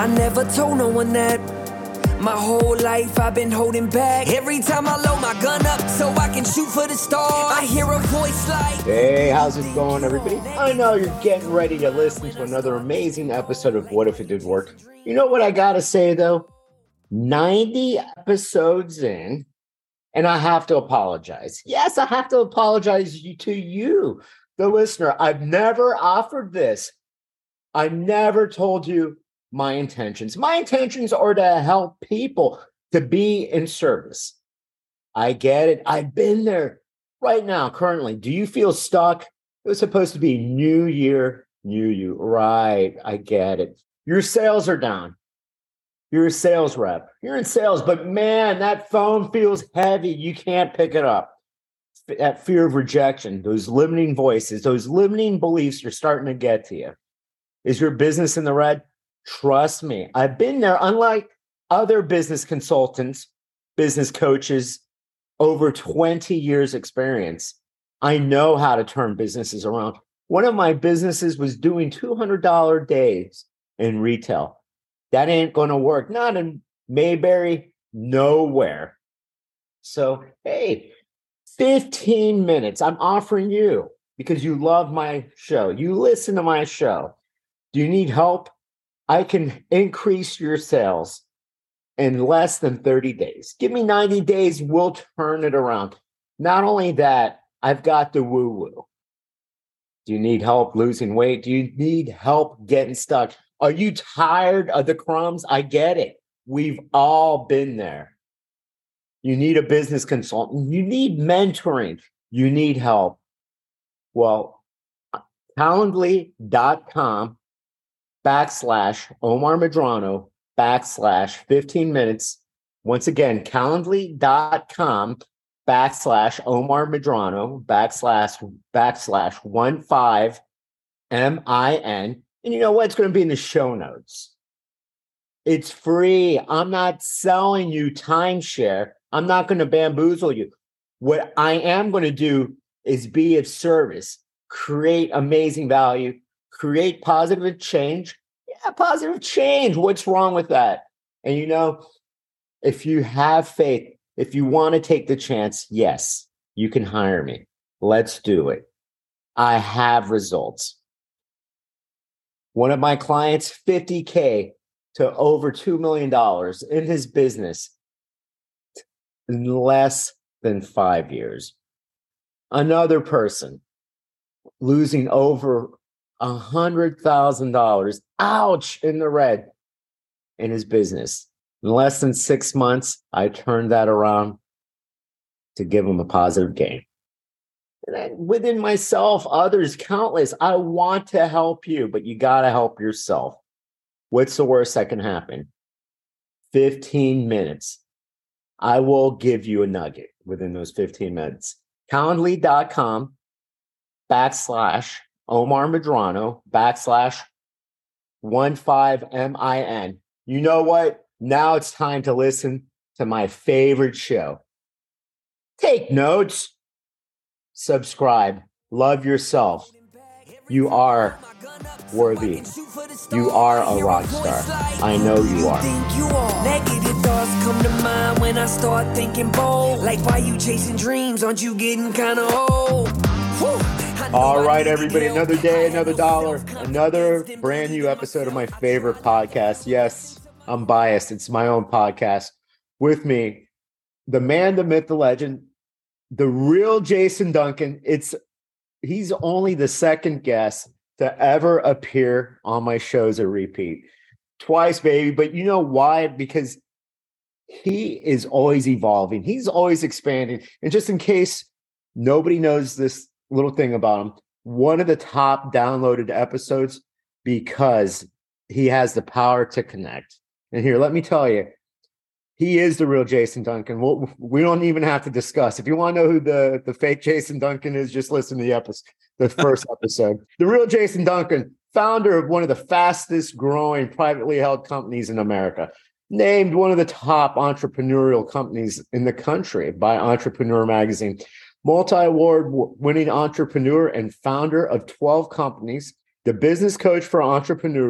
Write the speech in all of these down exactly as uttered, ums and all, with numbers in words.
I never told no one that. My whole life I've been holding back. Every time I load my gun up so I can shoot for the stars, I hear a voice like, hey, how's it going, everybody? I know you're getting ready to listen to another amazing episode of What If It Did Work. You know what I gotta say, though? ninety episodes in, and I have to apologize. Yes, I have to apologize to you, the listener. I've never offered this. I never told you my intentions. My intentions are to help people, to be in service. I get it. I've been there right now, currently. Do you feel stuck? It was supposed to be new year, new you. Right. I get it. Your sales are down. You're a sales rep. You're in sales, but man, that phone feels heavy. You can't pick it up. That fear of rejection, those limiting voices, those limiting beliefs are starting to get to you. Is your business in the red? Trust me, I've been there. Unlike other business consultants, business coaches, over twenty years experience, I know how to turn businesses around. One of my businesses was doing two hundred dollars days in retail. That ain't going to work. Not in Mayberry, nowhere. So, hey, fifteen minutes I'm offering you because you love my show. You listen to my show. Do you need help? I can increase your sales in less than thirty days. Give me ninety days. We'll turn it around. Not only that, I've got the woo-woo. Do you need help losing weight? Do you need help getting stuck? Are you tired of the crumbs? I get it. We've all been there. You need a business consultant. You need mentoring. You need help. Well, Calendly.com backslash Omar Medrano backslash fifteen minutes. Once again, Calendly.com backslash Omar Medrano backslash backslash one five M I N. And you know what? It's going to be in the show notes. It's free. I'm not selling you timeshare. I'm not going to bamboozle you. What I am going to do is be of service, create amazing value, create positive change. Yeah, positive change. What's wrong with that? And you know, if you have faith, if you want to take the chance, yes, you can hire me. Let's do it. I have results. One of my clients, fifty K to over two million dollars in his business in less than five years. Another person losing over one hundred thousand dollars, ouch, in the red in his business. In less than six months, I turned that around to give him a positive gain. And then within myself, others, countless. I want to help you, but you got to help yourself. What's the worst that can happen? fifteen minutes. I will give you a nugget within those fifteen minutes. Calendly.com backslash Omar Medrano backslash one five M I N. You know what? Now it's time to listen to my favorite show. Take notes. Subscribe. Love yourself. You are worthy. You are a rock star. I know you are. Negative thoughts come to mind when I start thinking bold. Like, why you chasing dreams? Aren't you getting kind of old? All right, everybody. Another day, another dollar, another brand new episode of my favorite podcast. Yes, I'm biased. It's my own podcast. With me, the man, the myth, the legend, the real Jason Duncan. It's he's only the second guest to ever appear on my show as a repeat. Twice, baby. But you know why? Because he is always evolving. He's always expanding. And just in case nobody knows this little thing about him, one of the top downloaded episodes because he has the power to connect. And here, let me tell you, he is the real Jason Duncan. We'll, we don't even have to discuss. If you want to know who the, the fake Jason Duncan is, just listen to the episode, the first episode. The real Jason Duncan, founder of one of the fastest growing privately held companies in America, named one of the top entrepreneurial companies in the country by Entrepreneur Magazine, multi-award winning entrepreneur and founder of twelve companies, the business coach for entrepreneurs,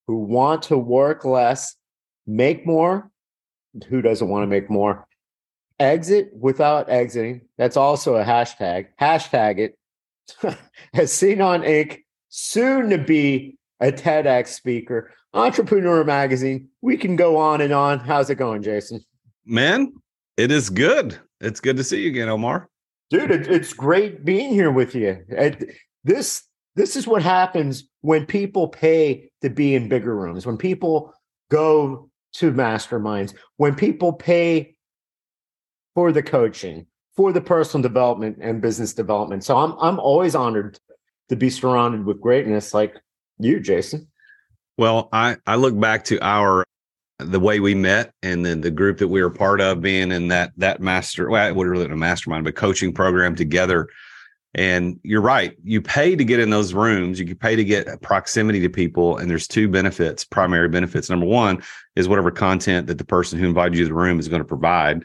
who want to work less, make more. Who doesn't want to make more? Exit without exiting. That's also a hashtag. Hashtag it. As seen on Incorporated, soon to be a TEDx speaker, Entrepreneur Magazine. We can go on and on. How's it going, Jason? Man, it is good. It's good to see you again, Omar. Dude, it, it's great being here with you. It, this this is what happens when people pay to be in bigger rooms, when people go to masterminds, when people pay for the coaching, for the personal development and business development. So I'm I'm always honored to be surrounded with greatness like you, Jason. Well, I, I look back to our the way we met and then the group that we were part of being in that that master, well, it wasn't really a mastermind, but coaching program together. And you're right. You pay to get in those rooms. You can pay to get proximity to people. And there's two benefits, primary benefits. Number one is whatever content that the person who invited you to the room is going to provide.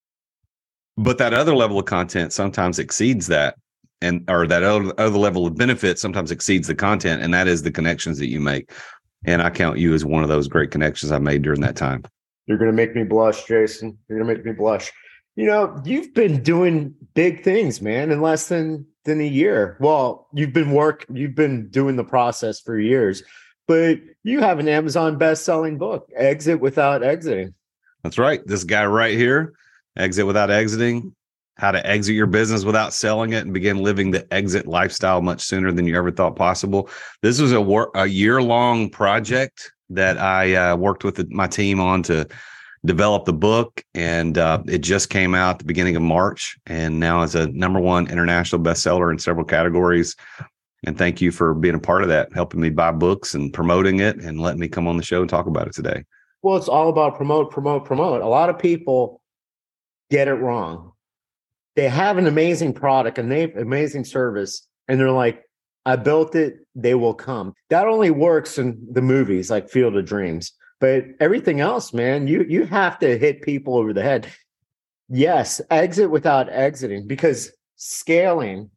But that other level of content sometimes exceeds that. And or that other, other level of benefit sometimes exceeds the content. And that is the connections that you make. And I count you as one of those great connections I made during that time. You're going to make me blush, Jason. You're going to make me blush. You know, you've been doing big things, man, in less than, than a year. Well, you've been work, you've been doing the process for years, but you have an Amazon best-selling book, Exit Without Exiting. That's right. This guy right here, Exit Without Exiting, how to exit your business without selling it and begin living the exit lifestyle much sooner than you ever thought possible. This was a, wor- a year-long project that I uh, worked with the, my team on to develop the book, and uh, it just came out at the beginning of March, and now is a number one international bestseller in several categories. And thank you for being a part of that, helping me buy books and promoting it and letting me come on the show and talk about it today. Well, it's all about promote, promote, promote. A lot of people get it wrong. They have an amazing product, an amazing service, and they're like, I built it, they will come. That only works in the movies like Field of Dreams. But everything else, man, you you have to hit people over the head. Yes, exit without exiting, because scaling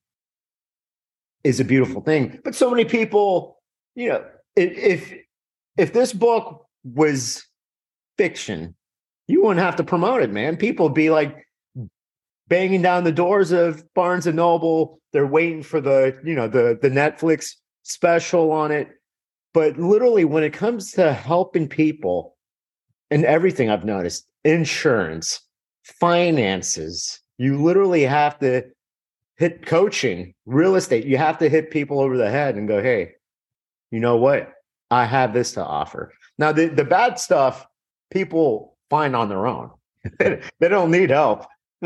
is a beautiful thing. But so many people, you know, if if this book was fiction, you wouldn't have to promote it, man. People would be like banging down the doors of Barnes and Noble. They're waiting for the, you know, the the Netflix special on it. But literally, when it comes to helping people and everything I've noticed, insurance, finances, you literally have to hit coaching, real estate. You have to hit people over the head and go, hey, you know what? I have this to offer. Now, the, the bad stuff, people find on their own. They don't need help.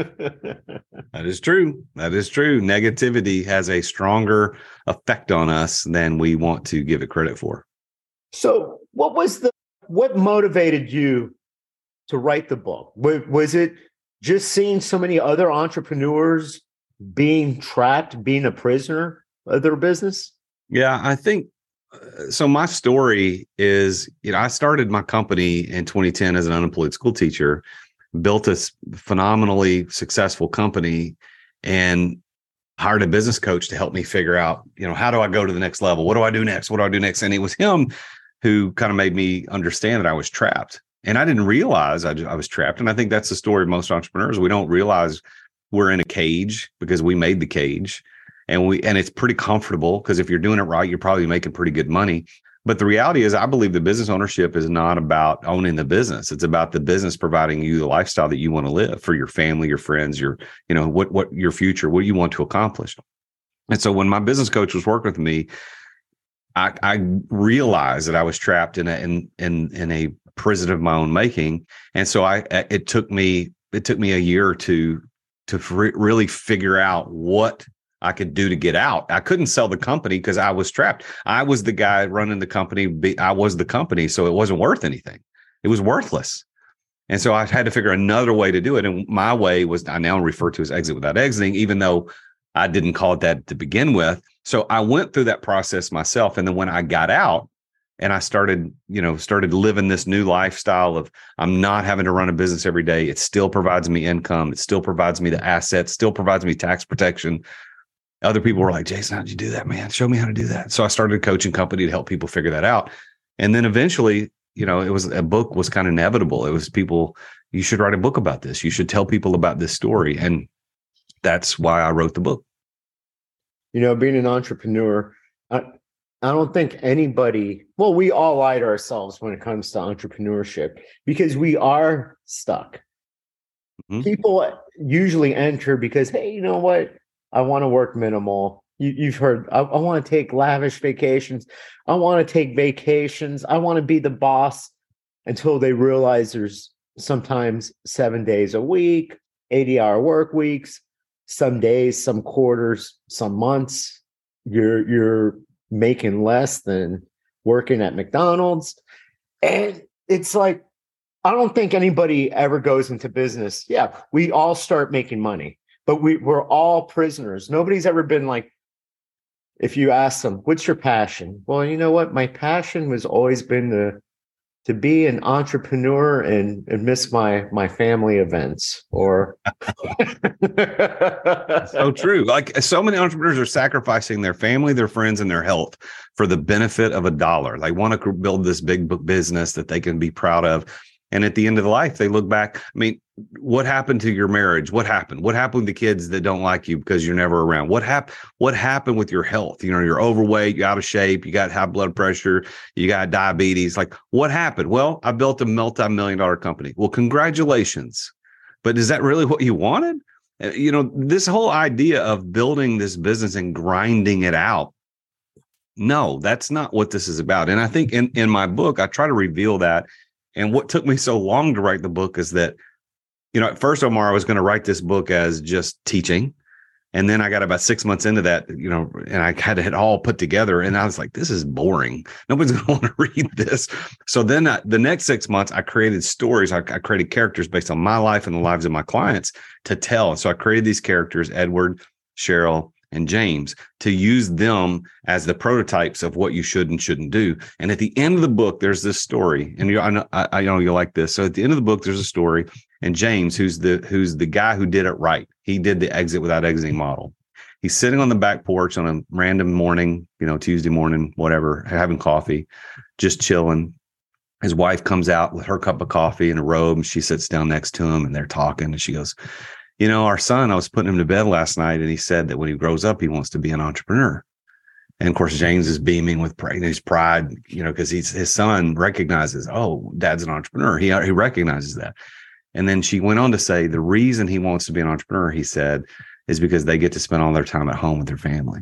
That is true. That is true. Negativity has a stronger effect on us than we want to give it credit for. So what was the, what motivated you to write the book? Was it just seeing so many other entrepreneurs being trapped, being a prisoner of their business? Yeah, I think so. My story is, you know, I started my company in twenty ten as an unemployed school teacher, built a phenomenally successful company, and hired a business coach to help me figure out, you know, how do I go to the next level? What do I do next? What do I do next? And it was him who kind of made me understand that I was trapped. And I didn't realize I, I was trapped. And I think that's the story of most entrepreneurs. We don't realize we're in a cage because we made the cage, and we, and it's pretty comfortable because if you're doing it right, you're probably making pretty good money. But the reality is, I believe the business ownership is not about owning the business. It's about the business providing you the lifestyle that you want to live for your family, your friends, your, you know, what, what your future, what you want to accomplish. And so when my business coach was working with me, I, I realized that I was trapped in a, in, in, in a prison of my own making. And so I, it took me, it took me a year or two to f- really figure out what I could do to get out. I couldn't sell the company because I was trapped. I was the guy running the company. I was the company. So it wasn't worth anything. It was worthless. And so I had to figure another way to do it. And my way was, I now refer to as exit without exiting, even though I didn't call it that to begin with. So I went through that process myself. And then when I got out and I started, you know, started living this new lifestyle of, I'm not having to run a business every day. It still provides me income. It still provides me the assets, still provides me tax protection. Other people were like, Jason, how'd you do that, man? Show me how to do that. So I started a coaching company to help people figure that out. And then eventually, you know, it was a book was kind of inevitable. It was people, you should write a book about this. You should tell people about this story. And that's why I wrote the book. You know, being an entrepreneur, I, I don't think anybody, well, we all lie to ourselves when it comes to entrepreneurship because we are stuck. Mm-hmm. People usually enter because, hey, you know what? I want to work minimal. You, you've heard, I, I want to take lavish vacations. I want to take vacations. I want to be the boss, until they realize there's sometimes seven days a week, eighty hour work weeks, some days, some quarters, some months. You're, you're making less than working at McDonald's. And it's like, I don't think anybody ever goes into business. Yeah, we all start making money, but we, we're all prisoners. Nobody's ever been like, if you ask them, what's your passion? Well, you know what? My passion was always been to, to be an entrepreneur and, and miss my, my family events. Or so true. Like so many entrepreneurs are sacrificing their family, their friends, and their health for the benefit of a dollar. They want to build this big business that they can be proud of. And at the end of the life, they look back. I mean, what happened to your marriage? What happened? What happened with the kids that don't like you because you're never around? What happened? What happened with your health? You know, you're overweight, you're out of shape, you got high blood pressure, you got diabetes. Like, what happened? Well, I built a multi-million dollar company. Well, congratulations. But is that really what you wanted? You know, this whole idea of building this business and grinding it out. No, that's not what this is about. And I think in, in my book, I try to reveal that. And what took me so long to write the book is that, you know, at first, Omar, I was going to write this book as just teaching. And then I got about six months into that, you know, and I had it all put together. And I was like, this is boring. Nobody's going to want to read this. So then I, the next six months, I created stories. I, I created characters based on my life and the lives of my clients to tell. And so I created these characters, Edward, Cheryl, and James, to use them as the prototypes of what you should and shouldn't do. And at the end of the book, there's this story, and you, I know, I, I know you'll like this. So at the end of the book, there's a story, and James, who's the who's the guy who did it right, he did the exit without exiting model. He's sitting on the back porch on a random morning, you know, Tuesday morning, whatever, having coffee, just chilling. His wife comes out with her cup of coffee and a robe, and she sits down next to him, and they're talking, and she goes, you know, our son, I was putting him to bed last night, and he said that when he grows up, he wants to be an entrepreneur. And of course, James is beaming with pride, his pride, you know, because he's his son recognizes, oh, dad's an entrepreneur. He, he recognizes that. And then she went on to say the reason he wants to be an entrepreneur, he said, is because they get to spend all their time at home with their family.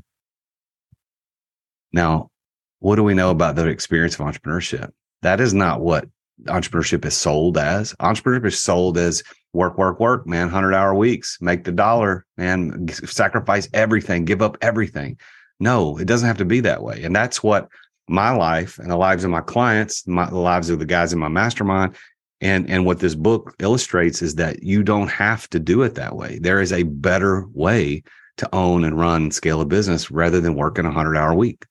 Now, what do we know about the experience of entrepreneurship? That is not what entrepreneurship is sold as. Entrepreneurship is sold as work, work, work, man, one hundred hour weeks, make the dollar, man, sacrifice everything, give up everything. No, it doesn't have to be that way. And that's what my life and the lives of my clients, my, the lives of the guys in my mastermind, and, and what this book illustrates is that you don't have to do it that way. There is a better way to own and run and scale a business rather than working a one hundred hour week.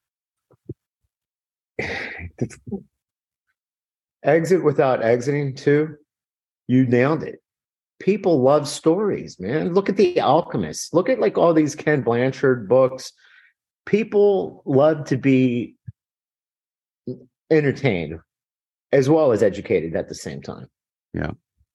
Exit without exiting too. You nailed it. People love stories, man. Look at The Alchemist. Look at like all these Ken Blanchard books. People love to be entertained as well as educated at the same time. Yeah.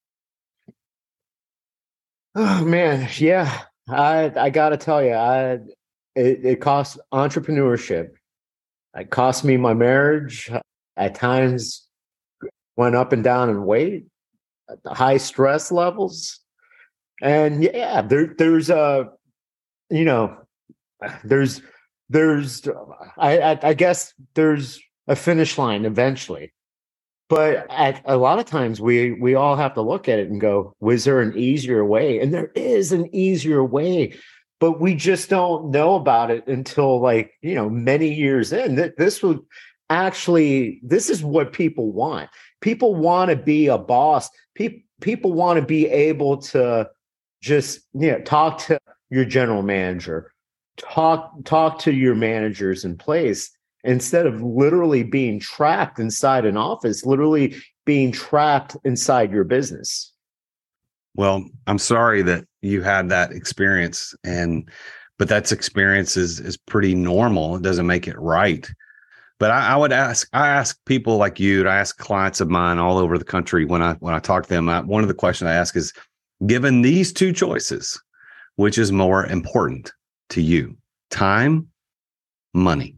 Oh man, yeah. I I gotta tell you, I it, it cost entrepreneurship. It cost me my marriage. At times, went up and down in weight, high stress levels, and yeah, there there's a, you know, there's there's I I, I guess there's a finish line eventually. But at a lot of times we we all have to look at it and go, was there an easier way? And there is an easier way, but we just don't know about it until like, you know, many years in. This would actually, this is what people want. People want to be a boss. People people want to be able to just, you know, talk to your general manager, talk talk to your managers in place, instead of literally being trapped inside an office, literally being trapped inside your business. Well, I'm sorry that you had that experience, and but that experience is is pretty normal. It doesn't make it right. But I, I would ask, I ask people like you, and I ask clients of mine all over the country when I when I talk to them. I, one of the questions I ask is, given these two choices, which is more important to you? Time, money.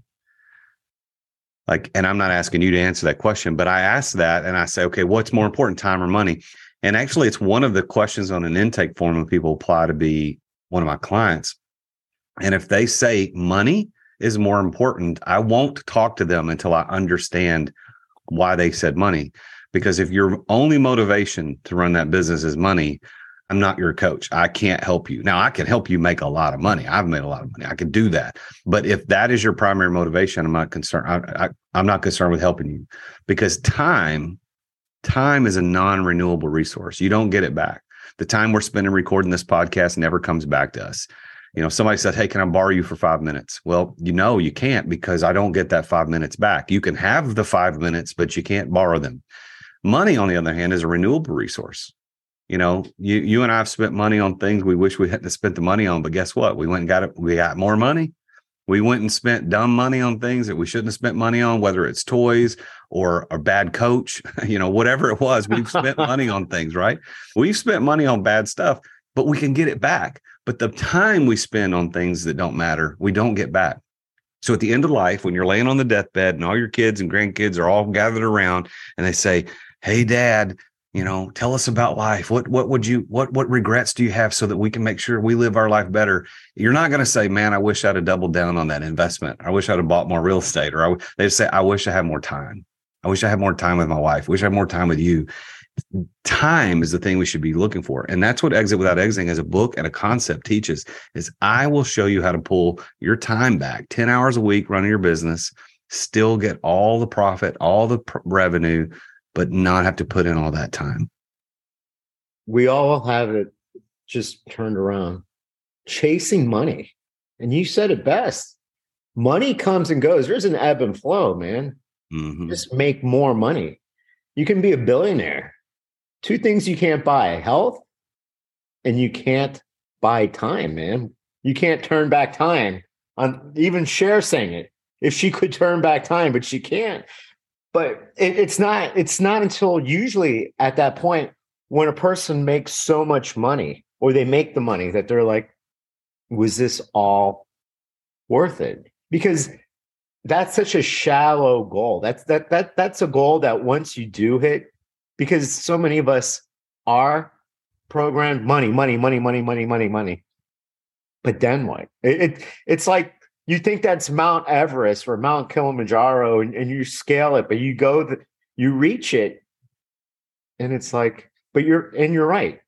Like, and I'm not asking you to answer that question, but I ask that and I say, okay, what's more important, time or money? And actually, it's one of the questions on an intake form when people apply to be one of my clients. And if they say money is more important, I won't talk to them until I understand why they said money. Because if your only motivation to run that business is money, I'm not your coach. I can't help you. Now, I can help you make a lot of money. I've made a lot of money. I can do that. But if that is your primary motivation, I'm not concerned. I, I, I'm not concerned with helping you, because time, time is a non-renewable resource. You don't get it back. The time we're spending recording this podcast never comes back to us. You know, somebody said, hey, can I borrow you for five minutes? Well, you know, you can't, because I don't get that five minutes back. You can have the five minutes, but you can't borrow them. Money, on the other hand, is a renewable resource. You know, you you and I have spent money on things we wish we hadn't spent the money on, but guess what? We went and got it. We got more money. We went and spent dumb money on things that we shouldn't have spent money on, whether it's toys or a bad coach, you know, whatever it was. We've spent money on things, right? We've spent money on bad stuff, but we can get it back. But the time we spend on things that don't matter, we don't get back. So at the end of life, when you're laying on the deathbed and all your kids and grandkids are all gathered around and they say, hey, Dad, you know, tell us about life. What what would you what what regrets do you have so that we can make sure we live our life better? You're not going to say, man, I wish I'd have doubled down on that investment. I wish I'd have bought more real estate. Or I, they say, I wish I had more time. I wish I had more time with my wife. I wish I had more time with you. Time is the thing we should be looking for. And that's what Exit Without Exiting as a book and a concept teaches, is I will show you how to pull your time back ten hours a week running your business, still get all the profit, all the pr- revenue, but not have to put in all that time. We all have it just turned around, chasing money. And you said it best. Money comes and goes. There's an ebb and flow, man. Mm-hmm. Just make more money. You can be a billionaire. Two things you can't buy: health, and you can't buy time, man. You can't turn back time. On even Cher saying it. If she could turn back time, but she can't. But it, it's not, it's not until usually at that point when a person makes so much money, or they make the money, that they're like, was this all worth it? Because that's such a shallow goal. That's that that that's a goal that once you do hit, because so many of us are programmed money, money, money, money, money, money, money. But then what? It, it it's like, you think that's Mount Everest or Mount Kilimanjaro, and, and you scale it, but you go, the, you reach it, and it's like, but you're, and you're right.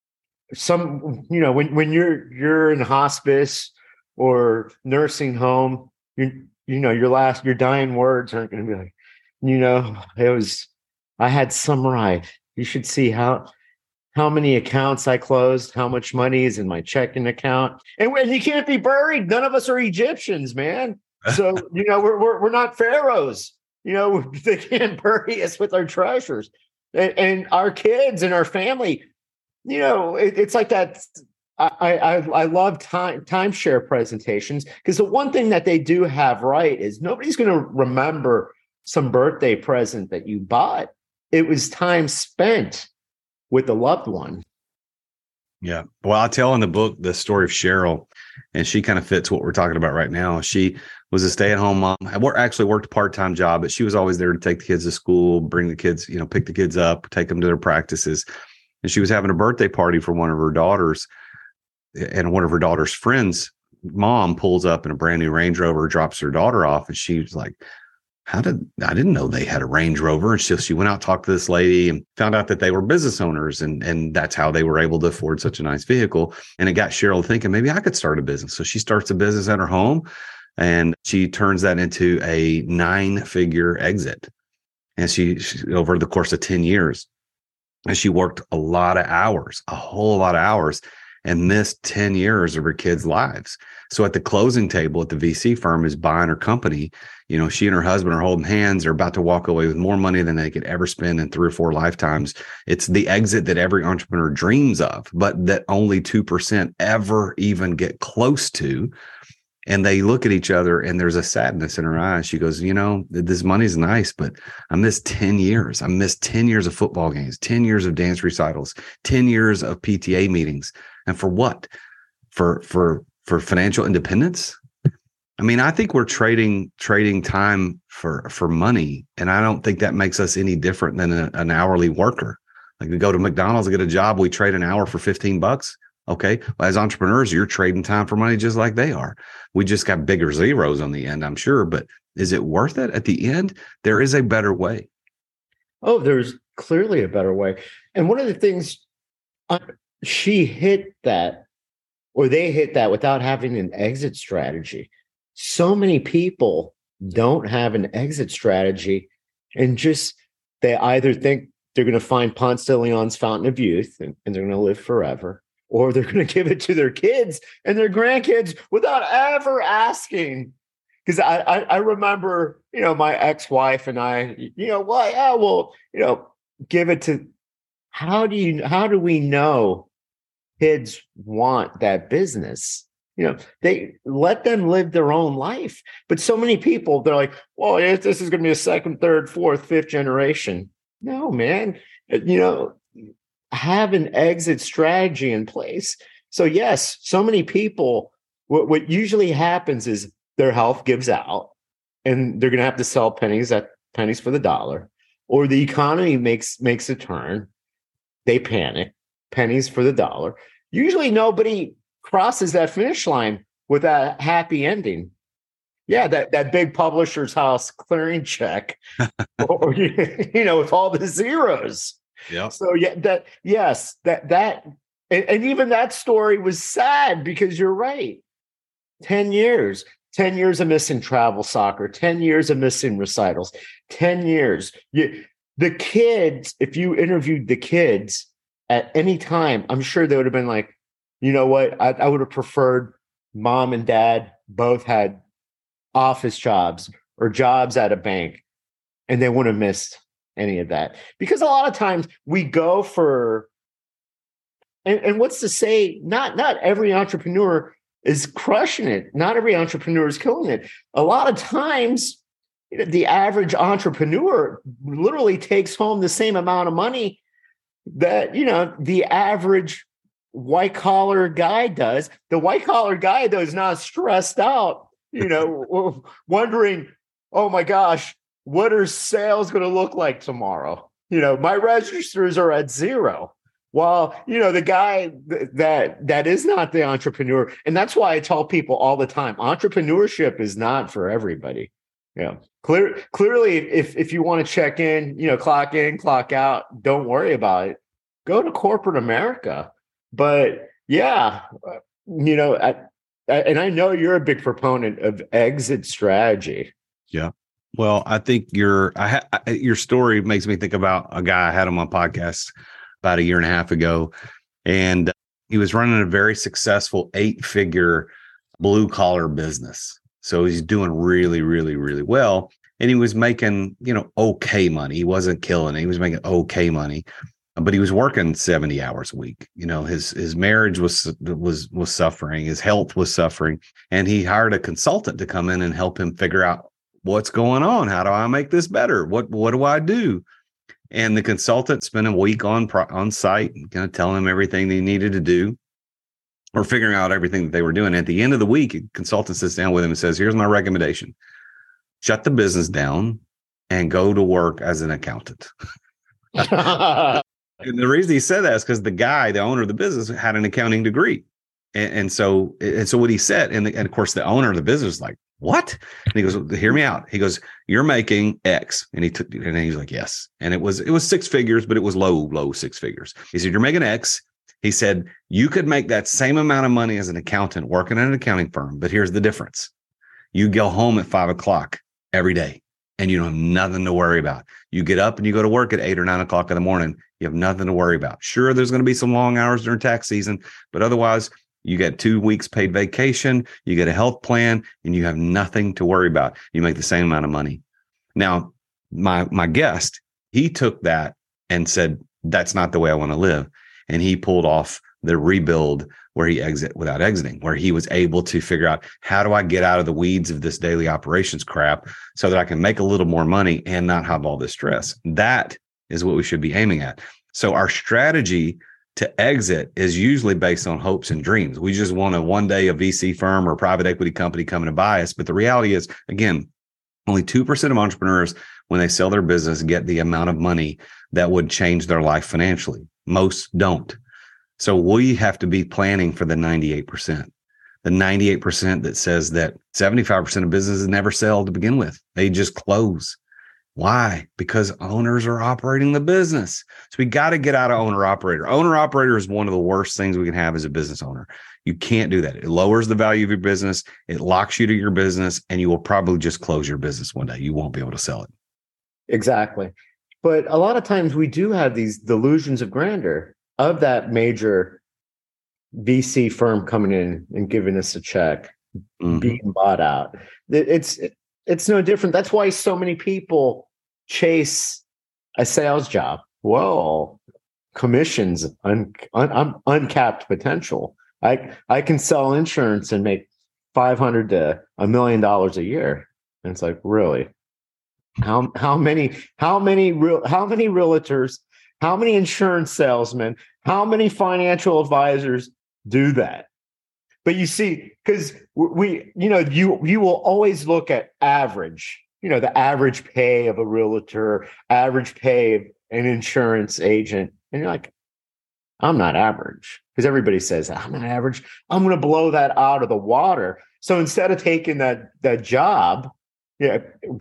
Some, you know, when, when you're, you're in hospice or nursing home, you, you know, your last, your dying words aren't going to be like, you know, it was, I had some ride. You should see how, how many accounts I closed, how much money is in my checking account. And when you can't be buried, none of us are Egyptians, man. So, you know, we're, we're, we're not pharaohs. You know, they can't bury us with our treasures. And, and our kids and our family, you know, it, it's like that. I, I, I love time timeshare presentations, because the one thing that they do have right is nobody's going to remember some birthday present that you bought. It was time spent with a loved one. Yeah. Well, I tell in the book the story of Cheryl, and she kind of fits what we're talking about right now. She was a stay-at-home mom. I work, actually worked a part-time job, but she was always there to take the kids to school, bring the kids, you know, pick the kids up, take them to their practices. And she was having a birthday party for one of her daughters, and one of her daughter's friends' mom pulls up in a brand new Range Rover, drops her daughter off, and she was like, how did, I didn't know they had a Range Rover. And so she went out, talked to this lady, and found out that they were business owners. And, and that's how they were able to afford such a nice vehicle. And it got Cheryl thinking, maybe I could start a business. So she starts a business at her home, and she turns that into a nine figure exit. And she, she over the course of ten years, and she worked a lot of hours, a whole lot of hours, and missed ten years of her kids' lives. So at the closing table at the V C firm is buying her company, you know, she and her husband are holding hands. They're about to walk away with more money than they could ever spend in three or four lifetimes. It's the exit that every entrepreneur dreams of, but that only two percent ever even get close to. And they look at each other and there's a sadness in her eyes. She goes, you know, this money's nice, but I missed ten years. I missed ten years of football games, ten years of dance recitals, ten years of P T A meetings. And for what? For, for, for financial independence? I mean, I think we're trading, trading time for, for money. And I don't think that makes us any different than a, an hourly worker. Like we go to McDonald's and get a job, we trade an hour for fifteen bucks. Okay. Well, as entrepreneurs, you're trading time for money just like they are. We just got bigger zeros on the end, I'm sure. But is it worth it at the end? There is a better way. Oh, there's clearly a better way. And one of the things uh, she hit that, or they hit that without having an exit strategy. So many people don't have an exit strategy and just they either think they're going to find Ponce de Leon's fountain of youth and, and they're going to live forever, or they're going to give it to their kids and their grandkids without ever asking. Because I, I, I remember, you know, my ex-wife and I, you know, well, yeah, well, you know, give it to, how do you, how do we know kids want that business? You know, they let them live their own life. But so many people, they're like, well, this is going to be a second, third, fourth, fifth generation. No, man, you know, have an exit strategy in place. So yes, so many people, what, what usually happens is their health gives out and they're going to have to sell pennies at pennies for the dollar, or the economy makes, makes a turn. They panic, pennies for the dollar. Usually nobody crosses that finish line with a happy ending. Yeah, that, that big publisher's house clearing check, or, you know, with all the zeros. Yeah. So yeah, that yes, that that and, and even that story was sad because you're right. Ten years, ten years of missing travel soccer, ten years of missing recitals, ten years. You, the kids, if you interviewed the kids at any time, I'm sure they would have been like, you know what, I, I would have preferred mom and dad both had office jobs or jobs at a bank, and they wouldn't have missed any of that. Because a lot of times we go for, and, and what's to say, not, not every entrepreneur is crushing it. Not every entrepreneur is killing it. A lot of times, you know, the average entrepreneur literally takes home the same amount of money that, you know, the average white collar guy does. The white collar guy, though, is not stressed out, you know, wondering, oh my gosh, what are sales going to look like tomorrow? You know, my registers are at zero. While, you know, the guy th- that that is not the entrepreneur. And that's why I tell people all the time, entrepreneurship is not for everybody. Yeah. Clear, clearly, if, if you want to check in, you know, clock in, clock out, don't worry about it. Go to corporate America. But yeah, you know, I, I, and I know you're a big proponent of exit strategy. Yeah. Well, I think your I ha- your story makes me think about a guy I had on my podcast about a year and a half ago, and he was running a very successful eight-figure blue-collar business. So he's doing really, really, really well, and he was making, you know, okay money. He wasn't killing it. He was making okay money, but he was working seventy hours a week. You know, his his marriage was was was suffering, his health was suffering, and he hired a consultant to come in and help him figure out what's going on. How do I make this better? What what do I do? And the consultant spent a week on on site, kind of telling him everything they needed to do, or figuring out everything that they were doing. At the end of the week, the consultant sits down with him and says, "Here's my recommendation: shut the business down and go to work as an accountant." And the reason he said that is because the guy, the owner of the business, had an accounting degree. And, and so, and so what he said, and, the, and of course, the owner of the business was like, "What?" And he goes, "Hear me out." He goes, "You're making X." And he took, and he's like, "Yes." And it was, it was six figures, but it was low, low six figures. He said, "You're making X." He said, "You could make that same amount of money as an accountant working at an accounting firm. But here's the difference. You go home at five o'clock every day and you don't have nothing to worry about. You get up and you go to work at eight or nine o'clock in the morning. You have nothing to worry about. Sure, there's going to be some long hours during tax season, but otherwise, you get two weeks paid vacation, you get a health plan, and you have nothing to worry about. You make the same amount of money." Now, my my guest, he took that and said, "That's not the way I want to live." And he pulled off the rebuild where he exit without exiting, where he was able to figure out, how do I get out of the weeds of this daily operations crap so that I can make a little more money and not have all this stress? That is what we should be aiming at. So our strategy to exit is usually based on hopes and dreams. We just want a one day a V C firm or private equity company coming to buy us. But the reality is, again, only two percent of entrepreneurs, when they sell their business, get the amount of money that would change their life financially. Most don't. So we have to be planning for the ninety-eight percent. The ninety-eight percent that says that seventy-five percent of businesses never sell to begin with. They just close. Why? Because owners are operating the business. So we got to get out of owner operator. Owner operator is one of the worst things we can have as a business owner. You can't do that. It lowers the value of your business. It locks you to your business, and you will probably just close your business one day. You won't be able to sell it. Exactly. But a lot of times we do have these delusions of grandeur of that major V C firm coming in and giving us a check, mm-hmm. being bought out. It's it's no different. That's why so many people chase a sales job. Well, commissions, un, un, uncapped potential. I I can sell insurance and make five hundred to a million dollars a year. And it's like, really? How how many how many real how many realtors, how many insurance salesmen, how many financial advisors do that? But you see, because we, you know, you you will always look at average, you know, the average pay of a realtor, average pay of an insurance agent, and you're like, I'm not average, because everybody says I'm not average. I'm going to blow that out of the water. So instead of taking that that job, yeah,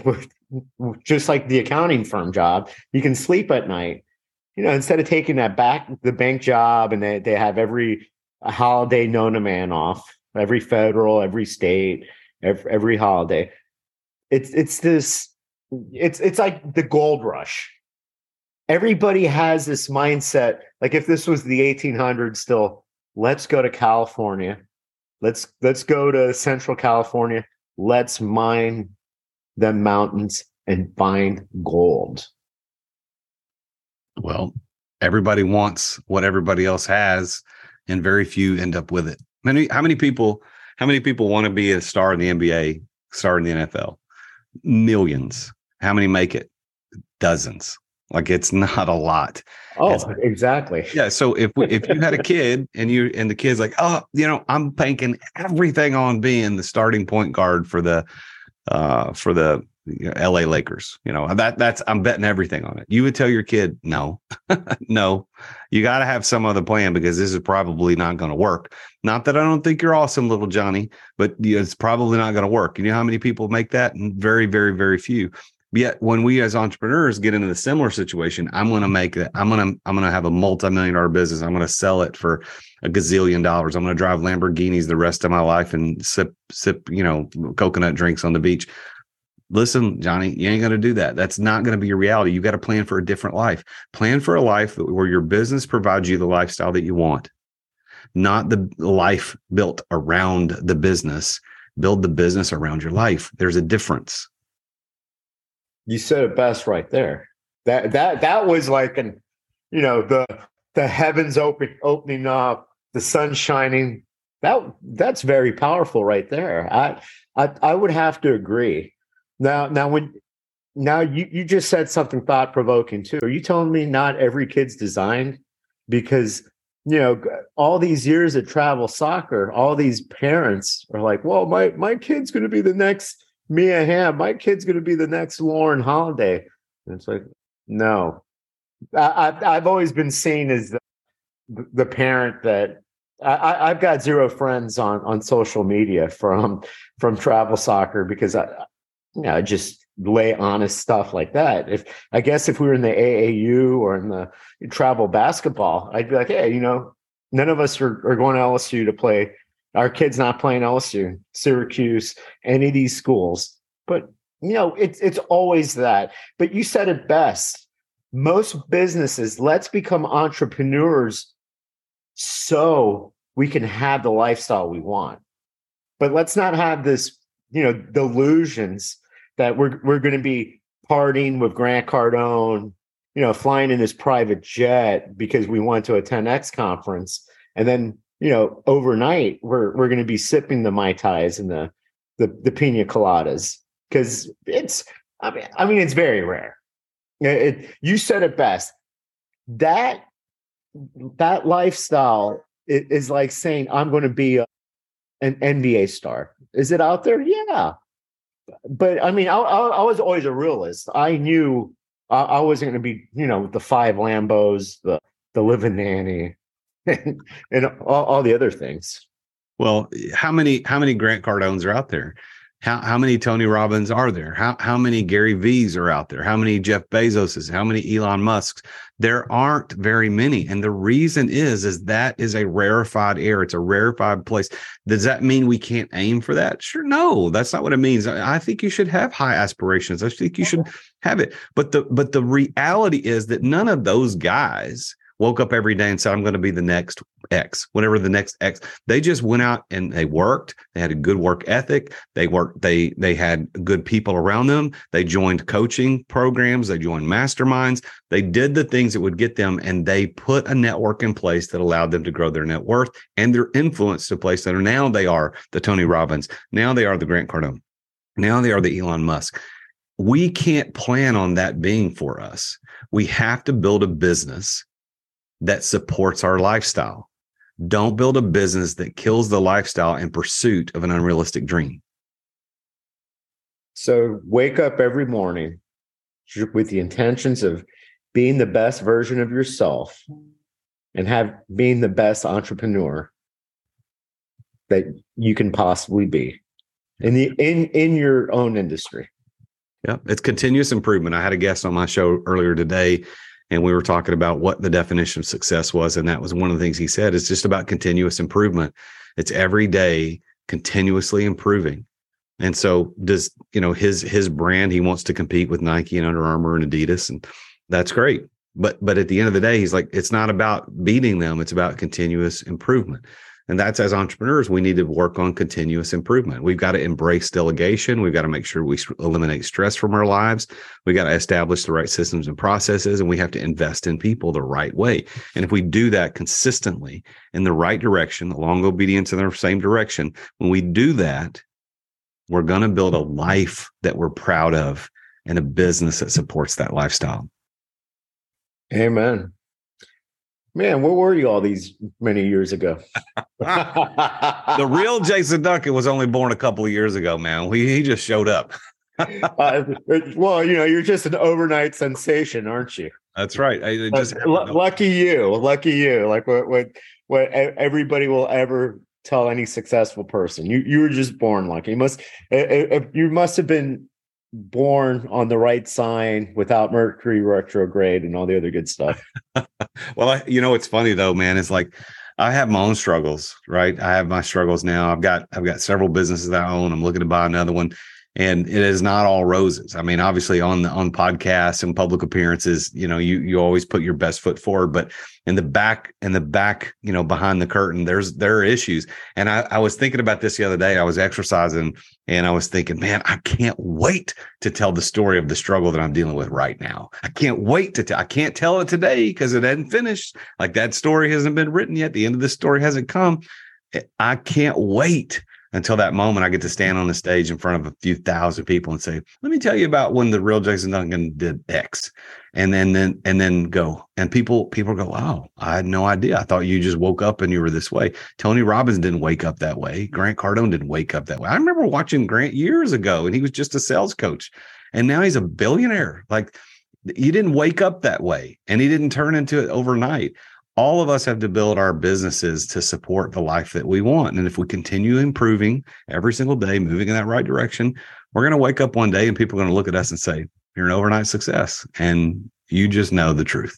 just like the accounting firm job, you can sleep at night. You know, instead of taking that back the bank job, and they they have every a holiday known to man off, every federal, every state, every, every holiday. It's it's this, it's it's like the gold rush. Everybody has this mindset, like if this was the eighteen hundreds still, let's go to California. Let's let's go to Central California. Let's mine the mountains and find gold. Well, everybody wants what everybody else has, and very few end up with it. Many, how many people, how many people want to be a star in the N B A, star in the N F L? Millions. How many make it? Dozens. Like, it's not a lot. Oh, it's, exactly. Yeah. So if we, if you had a kid and you and the kid's like, oh, you know, I'm banking everything on being the starting point guard for the uh, for the you know, L A Lakers, you know, that that's I'm betting everything on it. You would tell your kid, no, no, you got to have some other plan, because this is probably not going to work. Not that I don't think you're awesome, little Johnny, but you know, it's probably not going to work. You know how many people make that? Very, very, very few. Yet when we as entrepreneurs get into the similar situation, I'm going to make it. I'm going to I'm going to have a multi-million dollar business. I'm going to sell it for a gazillion dollars. I'm going to drive Lamborghinis the rest of my life and sip sip, you know, coconut drinks on the beach. Listen, Johnny, you ain't going to do that. That's not going to be your reality. You got to plan for a different life. Plan for a life where your business provides you the lifestyle that you want, not the life built around the business. Build the business around your life. There's a difference. You said it best right there. That that that was like an, you know, the the heavens open opening up, the sun shining. That that's very powerful right there. I I I would have to agree. Now, now when now you, you just said something thought provoking too. Are you telling me not every kid's designed? Because, you know, all these years of travel soccer, all these parents are like, well, my my kid's going to be the next Mia Hamm. My kid's going to be the next Lauren Holiday. And it's like, no. I, I've I've always been seen as the, the parent that I, I've got zero friends on on social media from from travel soccer, because I. You know, just lay honest stuff like that. If I guess if we were in the A A U or in the travel basketball, I'd be like, hey, you know, none of us are, are going to L S U to play. Our kid's not playing L S U, Syracuse, any of these schools. But, you know, it's it's always that. But you said it best. Most businesses, let's become entrepreneurs so we can have the lifestyle we want. But let's not have this, you know, delusions that we're we're going to be partying with Grant Cardone, you know, flying in his private jet because we went to a ten X conference And then, you know, overnight we're we're going to be sipping the Mai Tais and the the, the pina coladas, because it's I mean I mean it's very rare. It, you said it best. That that lifestyle is, is like saying I'm going to be a, an N B A star. Is it out there? Yeah. But I mean, I, I, I was always a realist. I knew I, I wasn't going to be, you know, the five Lambos, the the living nanny, and, and all, all the other things. Well, how many how many Grant Cardones are out there? How how many Tony Robbins are there? How how many Gary V's are out there? How many Jeff Bezoses? How many Elon Musks? There aren't very many. And the reason is, is that is a rarefied air. It's a rarefied place. Does that mean we can't aim for that? Sure. No, that's not what it means. I think you should have high aspirations. I think you should have it. But the but the reality is that none of those guys woke up every day and said, I'm going to be the next X, whatever the next X. They just went out and they worked. They had a good work ethic. They worked. They they had good people around them. They joined coaching programs. They joined masterminds. They did the things that would get them, and they put a network in place that allowed them to grow their net worth and their influence to a place that are now they are the Tony Robbins. Now they are the Grant Cardone. Now they are the Elon Musk. We can't plan on that being for us. We have to build a business that supports our lifestyle. Don't build a business that kills the lifestyle in pursuit of an unrealistic dream. So wake up every morning with the intentions of being the best version of yourself and have being the best entrepreneur that you can possibly be in the in in your own industry. Yeah, it's continuous improvement. I had a guest on my show earlier today, and we were talking about what the definition of success was. And that was one of the things he said. It's just about continuous improvement. It's every day continuously improving. And so does, you know, his his brand, he wants to compete with Nike and Under Armour and Adidas. And that's great. But but at the end of the day, he's like, it's not about beating them. It's about continuous improvement. And that's, as entrepreneurs, we need to work on continuous improvement. We've got to embrace delegation. We've got to make sure we eliminate stress from our lives. We got to establish the right systems and processes, and we have to invest in people the right way. And if we do that consistently in the right direction, along obedience in the same direction, when we do that, we're going to build a life that we're proud of and a business that supports that lifestyle. Amen. Man, where were you all these many years ago? The real Jason Duncan was only born a couple of years ago, man. He, he just showed up. uh, well, you know, you're just an overnight sensation, aren't you? That's right. I just L- lucky you, lucky you. Like what, what, what everybody will ever tell any successful person. You, you were just born lucky. You must, you must have been born on the right sign without Mercury retrograde and all the other good stuff. Well, I, you know, it's funny though, man. It's like I have my own struggles, right? I have my struggles now. I've got I've got several businesses that I own. I'm looking to buy another one, and it is not all roses. I mean, obviously on the on podcasts and public appearances, you know, you you always put your best foot forward, but in the back, in the back, you know, behind the curtain, there's there are issues. And I, I was thinking about this the other day. I was exercising, and I was thinking, man, I can't wait to tell the story of the struggle that I'm dealing with right now. I can't wait to tell. I can't tell it today because it hadn't finished. Like that story hasn't been written yet. The end of the story hasn't come. I can't wait until that moment I get to stand on the stage in front of a few thousand people and say, let me tell you about when the real Jason Duncan did X. And then, then, and then go. And people, people go, oh, I had no idea. I thought you just woke up and you were this way. Tony Robbins didn't wake up that way. Grant Cardone didn't wake up that way. I remember watching Grant years ago, and he was just a sales coach. And now he's a billionaire. Like, he didn't wake up that way, and he didn't turn into it overnight. All of us have to build our businesses to support the life that we want. And if we continue improving every single day, moving in that right direction, we're going to wake up one day and people are going to look at us and say, you're an overnight success. And you just know the truth.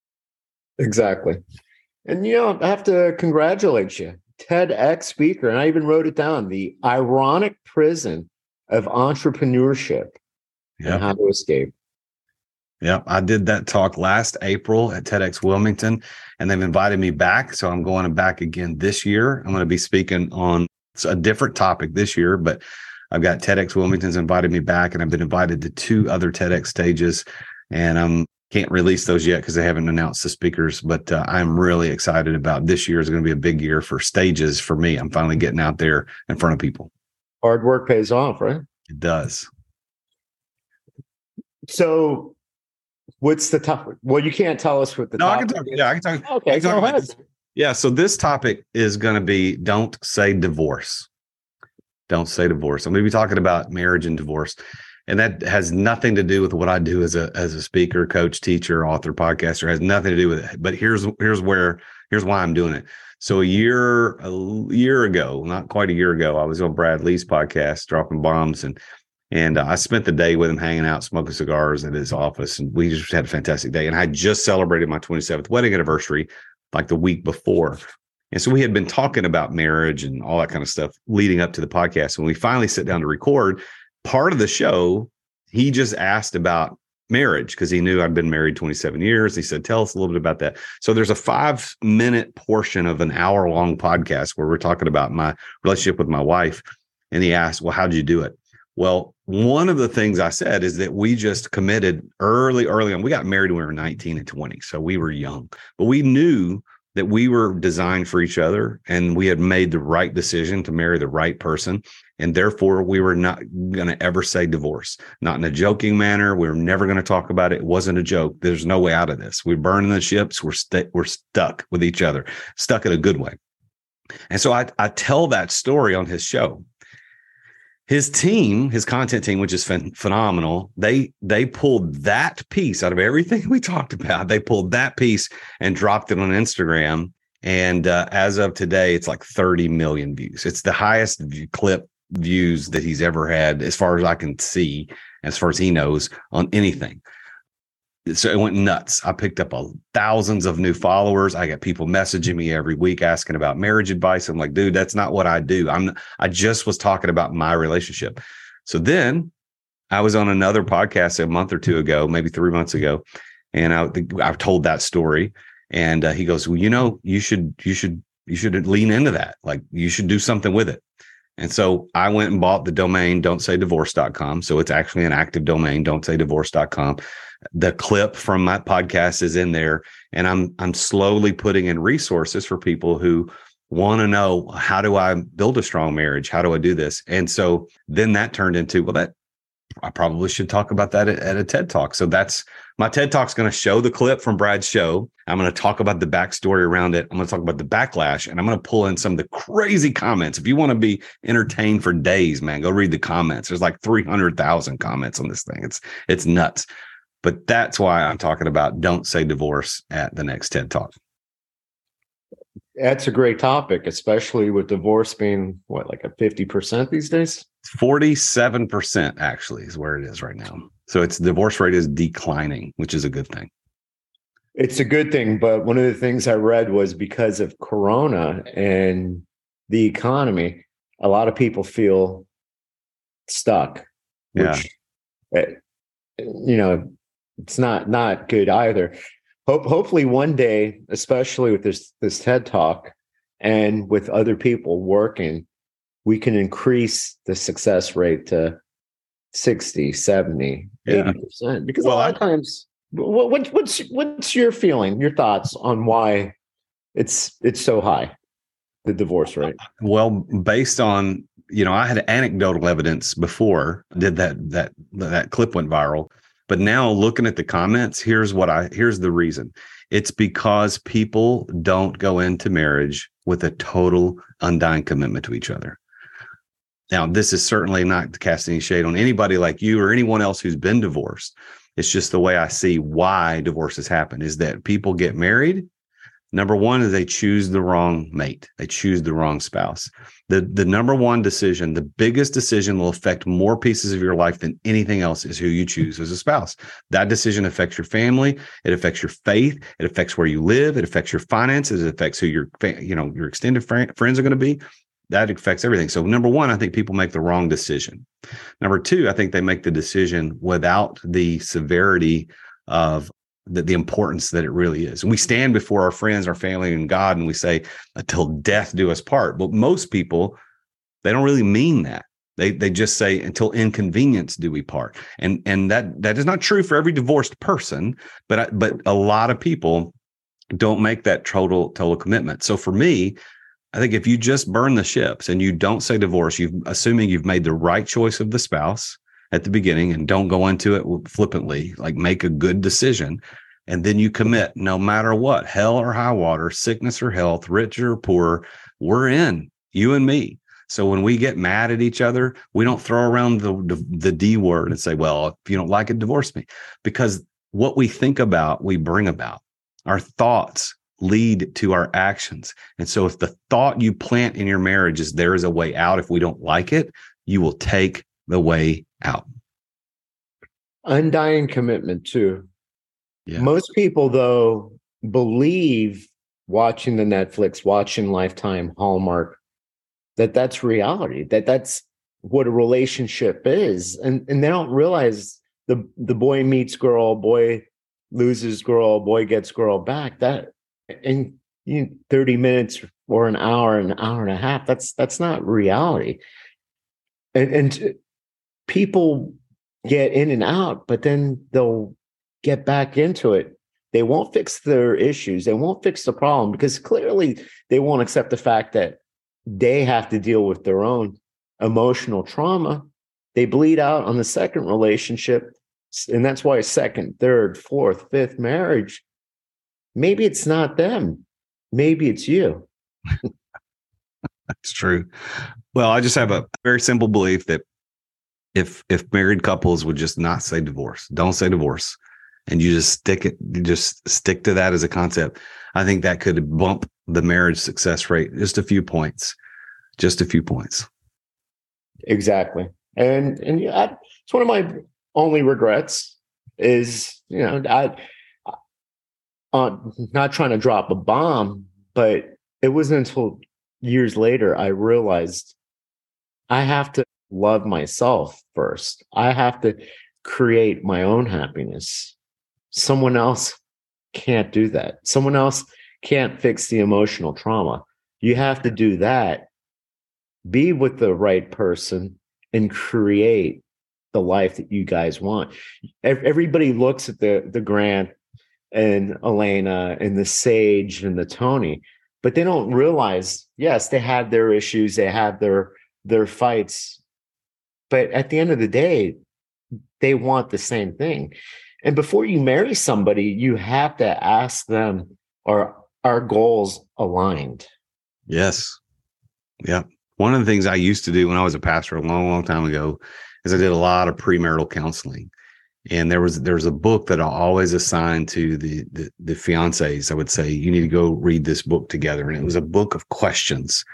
Exactly. And, you know, I have to congratulate you. TEDx speaker. And I even wrote it down, the ironic prison of entrepreneurship Yep. and how to escape. Yeah, I did that talk last April at TEDx Wilmington, and they've invited me back. So I'm going back again this year. I'm going to be speaking on a different topic this year, but I've got TEDx Wilmington's invited me back, and I've been invited to two other TEDx stages, and I'm Can't release those yet because they haven't announced the speakers, but uh, I'm really excited about this year is going to be a big year for stages for me. I'm finally getting out there in front of people. Hard work pays off, right? It does. So what's the topic? Well, you can't tell us what the no, topic I can talk. is. Yeah, I can talk. Okay, I can talk go ahead. this. Yeah, so this topic is going to be don't say divorce. Don't say divorce. I'm going to be talking about marriage and divorce. And that has nothing to do with what I do as a as a speaker, coach, teacher, author, podcaster. It has nothing to do with it. But here's here's where here's why I'm doing it. So a year a year ago, not quite a year ago, I was on Brad Lee's podcast, Dropping Bombs, and and uh, I spent the day with him, hanging out, smoking cigars at his office, and we just had a fantastic day. And I just celebrated my twenty-seventh wedding anniversary like the week before. And so we had been talking about marriage and all that kind of stuff leading up to the podcast. When we finally sit down to record, part of the show, he just asked about marriage because he knew I'd been married twenty-seven years. He said, tell us a little bit about that. So there's a five minute portion of an hour long podcast where we're talking about my relationship with my wife. And he asked, well, how did you do it? Well, one of the things I said is that we just committed early, early on. We got married when we were nineteen and twenty. So we were young, but we knew that we were designed for each other and we had made the right decision to marry the right person. And therefore, we were not going to ever say divorce, not in a joking manner. We were never going to talk about it. It wasn't a joke. There's no way out of this. We're burning the ships. We're, st- we're stuck with each other, stuck in a good way. And so I, I tell that story on his show. His team, his content team, which is ph- phenomenal, they they pulled that piece out of everything we talked about. They pulled that piece and dropped it on Instagram. And uh, as of today, it's like thirty million views. It's the highest view, clip views that he's ever had, as far as I can see, as far as he knows, on anything. So it went nuts. I picked up a, thousands of new followers. I got people messaging me every week asking about marriage advice. I'm like, dude, that's not what I do. I'm I just was talking about my relationship. So then I was on another podcast a month or two ago, maybe three months ago, and I I told that story. And uh, he goes, well, you know, you should you should you should lean into that. Like you should do something with it. And so I went and bought the domain don't say divorce dot com. So it's actually an active domain, don't say divorce dot com. The clip from my podcast is in there, and I'm I'm slowly putting in resources for people who want to know, how do I build a strong marriage? How do I do this? And so then that turned into, well, that I probably should talk about that at, at a TED Talk. So that's my TED Talk's going to show the clip from Brad's show. I'm going to talk about the backstory around it. I'm going to talk about the backlash, and I'm going to pull in some of the crazy comments. If you want to be entertained for days, man, go read the comments. There's like three hundred thousand comments on this thing. It's it's nuts. But that's why I'm talking about don't say divorce at the next TED Talk. That's a great topic, especially with divorce being what, like a fifty percent these days? forty-seven percent actually is where it is right now. So its divorce rate is declining, which is a good thing. It's a good thing. But one of the things I read was because of Corona and the economy, a lot of people feel stuck, which, yeah. you know, it's not not good either. Hope, hopefully one day, especially with this this TED Talk and with other people working, we can increase the success rate to sixty, seventy, yeah. eighty percent. Because well, a lot of times, what, what, what's what's your feeling, your thoughts on why it's it's so high, the divorce rate? Well, based on, you know, I had anecdotal evidence before did that that that clip went viral. But now looking at the comments, here's what I here's the reason. It's because people don't go into marriage with a total undying commitment to each other. Now, this is certainly not to cast any shade on anybody like you or anyone else who's been divorced. It's just the way I see why divorces happen is that people get married. Number one is they choose the wrong mate. They choose the wrong spouse. The, the number one decision, the biggest decision will affect more pieces of your life than anything else is who you choose as a spouse. That decision affects your family. It affects your faith. It affects where you live. It affects your finances. It affects who your, you know, your extended fr- friends are going to be. That affects everything. So number one, I think people make the wrong decision. Number two, I think they make the decision without the severity of The, the importance that it really is. And we stand before our friends, our family, and God, and we say, until death do us part. But most people, they don't really mean that. They they just say, until inconvenience do we part. And and that that is not true for every divorced person, but I, but a lot of people don't make that total total commitment. So for me, I think if you just burn the ships and you don't say divorce, you assuming you've made the right choice of the spouse at the beginning, and don't go into it flippantly, like make a good decision. And then you commit, no matter what, hell or high water, sickness or health, rich or poor, we're in, you and me. So when we get mad at each other, we don't throw around the, the, the D word and say, well, if you don't like it, divorce me. Because what we think about, we bring about. Our thoughts lead to our actions. And so if the thought you plant in your marriage is there is a way out, if we don't like it, you will take the way out. Undying commitment too. Yeah. Most people, though, believe watching the Netflix, watching Lifetime, Hallmark, that that's reality, that that's what a relationship is. And, and they don't realize the, the boy meets girl, boy loses girl, boy gets girl back. That in you know, thirty minutes or an hour, an hour and a half, that's that's not reality. And, and people get in and out, but then they'll get back into it. They won't fix their issues. They won't fix the problem, because clearly they won't accept the fact that they have to deal with their own emotional trauma. They bleed out on the second relationship. And that's why second, third, fourth, fifth marriage, maybe it's not them. Maybe it's you. That's true. Well, I just have a very simple belief that if if married couples would just not say divorce, don't say divorce, and you just stick it, you just stick to that as a concept, I think that could bump the marriage success rate just a few points, just a few points. Exactly. And, and yeah, it's one of my only regrets is, you know, I, uh, not trying to drop a bomb, but it wasn't until years later I realized I have to love myself first. I have to create my own happiness. Someone else can't do that. Someone else can't fix the emotional trauma. You have to do that. Be with the right person and create the life that you guys want. Everybody looks at the the Grant and Elena and the Sage and the Tony, but they don't realize, yes, they have their issues, they have their their fights, but at the end of the day, they want the same thing. And before you marry somebody, you have to ask them, are our goals aligned? Yes. Yeah. One of the things I used to do when I was a pastor a long, long time ago is I did a lot of premarital counseling. And there was there was a book that I always assigned to the, the the fiancés. I would say, you need to go read this book together. And it was a book of questions.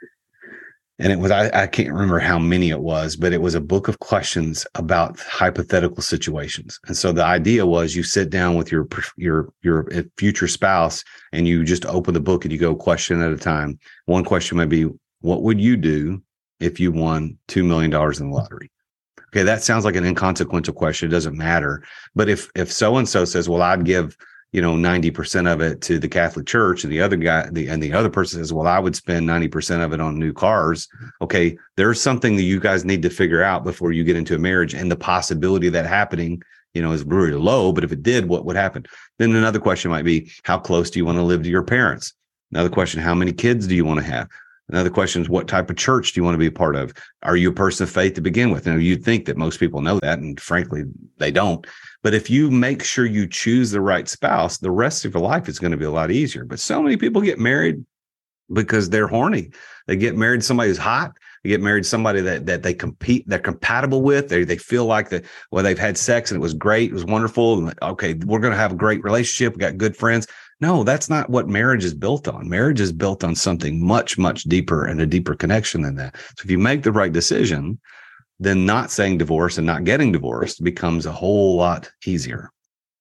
And it was, I, I can't remember how many it was, but it was a book of questions about hypothetical situations. And so the idea was you sit down with your your your future spouse and you just open the book and you go question at a time. One question might be, what would you do if you won two million dollars in the lottery? Okay, that sounds like an inconsequential question. It doesn't matter. But if if so-and-so says, well, I'd give, you know, ninety percent of it to the Catholic Church, and the other guy, the and the other person says, well, I would spend ninety percent of it on new cars. Okay, there's something that you guys need to figure out before you get into a marriage. And the possibility of that happening, you know, is really low. But if it did, what would happen? Then another question might be, how close do you want to live to your parents? Another question, how many kids do you want to have? Another question is, what type of church do you want to be a part of? Are you a person of faith to begin with? And you'd think that most people know that, and frankly, they don't. But if you make sure you choose the right spouse, the rest of your life is going to be a lot easier. But so many people get married because they're horny. They get married to somebody who's hot. They get married to somebody that that they compete, they're compatible with. They they feel like that, well, they've had sex and it was great, it was wonderful. Okay, we're going to have a great relationship. We got good friends. No, that's not what marriage is built on. Marriage is built on something much, much deeper and a deeper connection than that. So if you make the right decision, then not saying divorce and not getting divorced becomes a whole lot easier.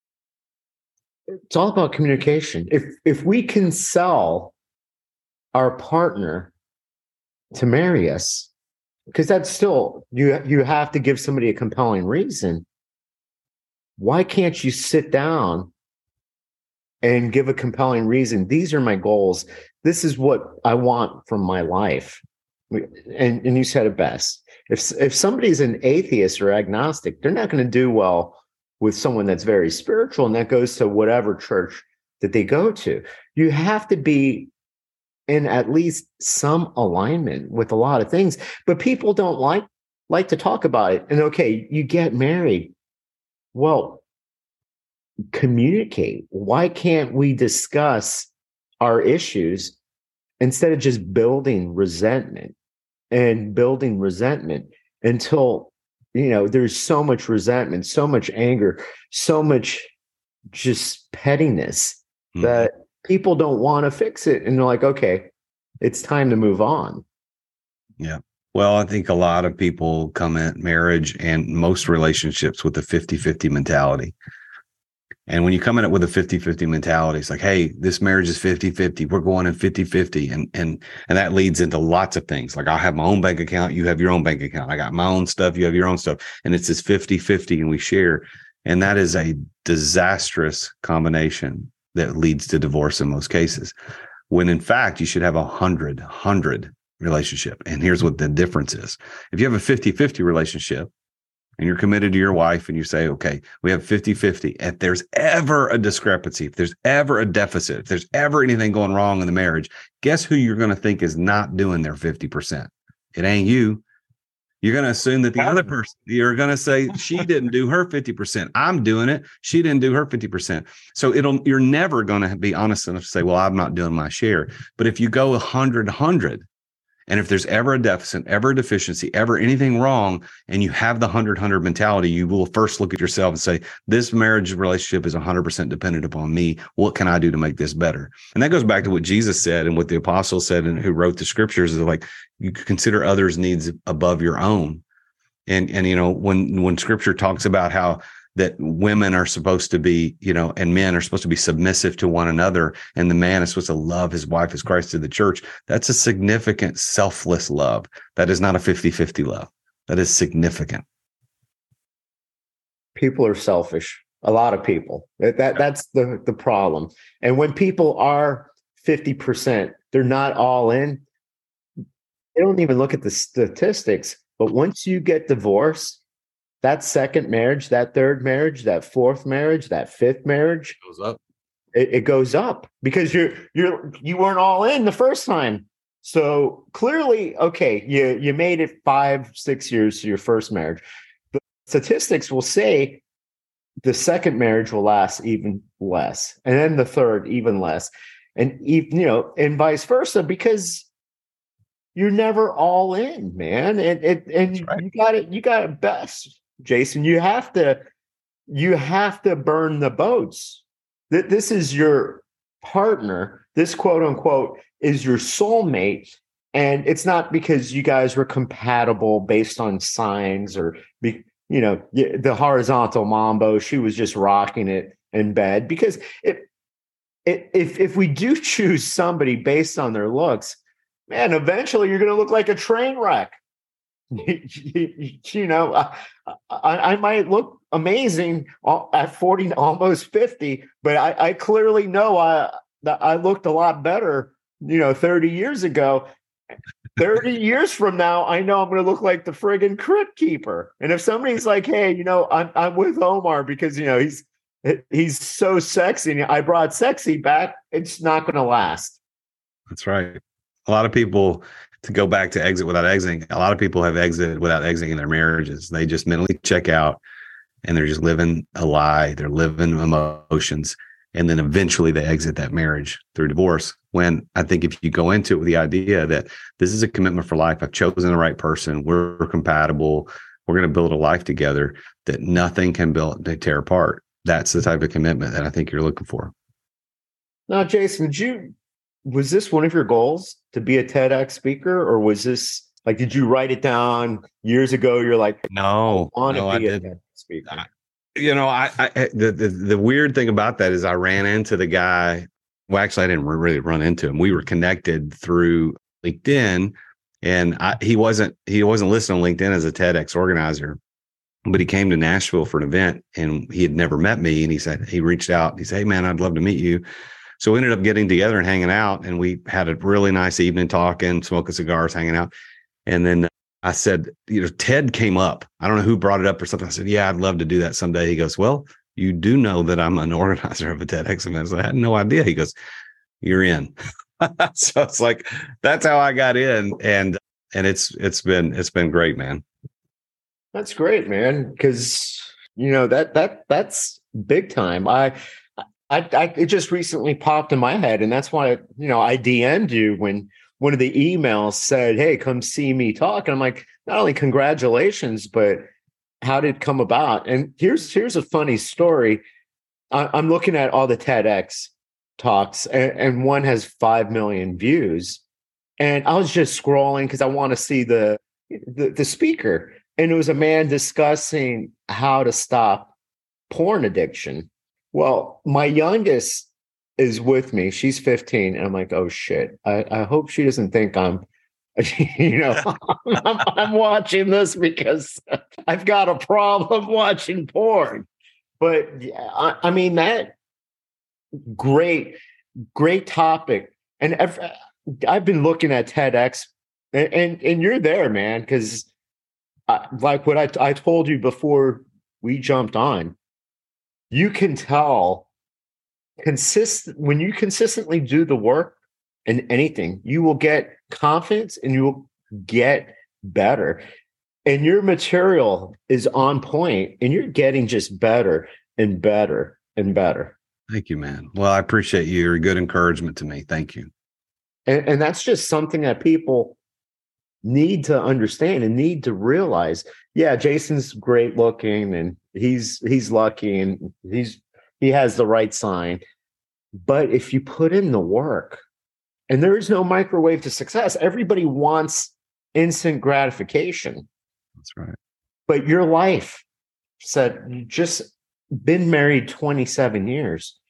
It's all about communication. If if we can sell our partner to marry us, because that's still, you you have to give somebody a compelling reason. Why can't you sit down and give a compelling reason? These are my goals. This is what I want from my life. And, and you said it best. If if somebody's an atheist or agnostic, they're not going to do well with someone that's very spiritual, and that goes to whatever church that they go to. You have to be in at least some alignment with a lot of things, but people don't like like to talk about it. And okay, you get married. Well, communicate. Why can't we discuss our issues instead of just building resentment and building resentment until, you know, there's so much resentment, so much anger, so much just pettiness mm-hmm. that people don't want to fix it. And they're like, okay, it's time to move on. Yeah. Well, I think a lot of people come at marriage and most relationships with a fifty-fifty mentality. And when you come in it with a fifty-fifty mentality, it's like, hey, this marriage is fifty-fifty. We're going in fifty-fifty. And, and, and that leads into lots of things. Like I have my own bank account. You have your own bank account. I got my own stuff. You have your own stuff. And it's this fifty-fifty and we share. And that is a disastrous combination that leads to divorce in most cases. When in fact, you should have a hundred, hundred relationship. And here's what the difference is. If you have a fifty-fifty relationship, and you're committed to your wife and you say, okay, we have fifty-fifty. If there's ever a discrepancy, if there's ever a deficit, if there's ever anything going wrong in the marriage, guess who you're going to think is not doing their fifty percent? It ain't you. You're going to assume that the other person, you're going to say, she didn't do her fifty percent. I'm doing it. She didn't do her fifty percent. So it'll, you're never going to be honest enough to say, well, I'm not doing my share. But if you go one hundred, one hundred, and if there's ever a deficit, ever a deficiency, ever anything wrong, and you have the one hundred, one hundred mentality, you will first look at yourself and say, this marriage relationship is one hundred percent dependent upon me. What can I do to make this better? And that goes back to what Jesus said and what the apostles said and who wrote the scriptures is like, you consider others' needs above your own. And, and you know, when, when scripture talks about how that women are supposed to be, you know, and men are supposed to be submissive to one another, and the man is supposed to love his wife as Christ did the church. That's a significant selfless love. That is not a fifty-fifty love. That is significant. People are selfish. A lot of people. That, that that's the, the problem. And when people are fifty percent, they're not all in. They don't even look at the statistics. But once you get divorced, that second marriage, that third marriage, that fourth marriage, that fifth marriage goes up. It, it goes up because you're you're you weren't all in the first time. So clearly, okay, you you made it five, six years to your first marriage. The statistics will say the second marriage will last even less, and then the third even less, and even, you know, and vice versa, because you're never all in, man. And it and right. you got it, you got it best. Jason, you have to, you have to burn the boats. That this is your partner. This quote unquote is your soulmate, and it's not because you guys were compatible based on signs or, be, you know, the horizontal mambo. She was just rocking it in bed. Because it, it, if if we do choose somebody based on their looks, man, eventually you're going to look like a train wreck. You know, I, I, I might look amazing at forty, almost fifty, but I, I clearly know I that I looked a lot better, you know, thirty years ago. thirty years from now, I know I'm going to look like the friggin' crypt keeper. And if somebody's like, hey, you know, I'm I'm with Omar because, you know, he's he's so sexy and I brought sexy back, it's not going to last. That's right. A lot of people, to go back to exit without exiting, a lot of people have exited without exiting their marriages. They just mentally check out and they're just living a lie. They're living emotions. And then eventually they exit that marriage through divorce. When I think if you go into it with the idea that this is a commitment for life, I've chosen the right person, we're compatible, we're going to build a life together that nothing can build to tear apart. That's the type of commitment that I think you're looking for. Now, Jason, did you, was this one of your goals to be a TEDx speaker, or was this like, did you write it down years ago? You're like, no, I want to no, be I a didn't. TEDx speaker. I, you know, I, I the, the the weird thing about that is I ran into the guy. Well, actually, I didn't really run into him. We were connected through LinkedIn, and I, he wasn't he wasn't listed on LinkedIn as a TEDx organizer, but he came to Nashville for an event, and he had never met me. And he said he reached out. He said, "Hey, man, I'd love to meet you." So we ended up getting together and hanging out, and we had a really nice evening talking, smoking cigars, hanging out. And then I said, you know, TED came up. I don't know who brought it up or something. I said, yeah, I'd love to do that someday. He goes, well, you do know that I'm an organizer of a TEDx event. So I had no idea. He goes, you're in. So it's like, that's how I got in. And, and it's, it's been, it's been great, man. That's great, man. Cause you know, that, that, that's big time. I, I, I, it just recently popped in my head, and that's why, you know, I D M'd you when one of the emails said, hey, come see me talk. And I'm like, not only congratulations, but how did it come about? And here's, here's a funny story. I, I'm looking at all the TEDx talks, and, and one has five million views. And I was just scrolling because I want to see the, the, the speaker. And it was a man discussing how to stop porn addiction. Well, my youngest is with me. She's fifteen. And I'm like, oh, shit. I, I hope she doesn't think I'm, you know, I'm, I'm watching this because I've got a problem watching porn. But yeah, I, I mean, that great, great topic. And I've, I've been looking at TEDx, and, and, and you're there, man, because like what I, I told you before we jumped on, you can tell consistent when you consistently do the work in anything, you will get confidence and you will get better. And your material is on point, and you're getting just better and better and better. Thank you, man. Well, I appreciate you. You're a good encouragement to me. Thank you. And, and that's just something that people need to understand and need to realize. Yeah, Jason's great looking, and he's he's lucky, and he's he has the right sign. But if you put in the work, and there is no microwave to success, everybody wants instant gratification. That's right. But your life said, you just been married twenty-seven years.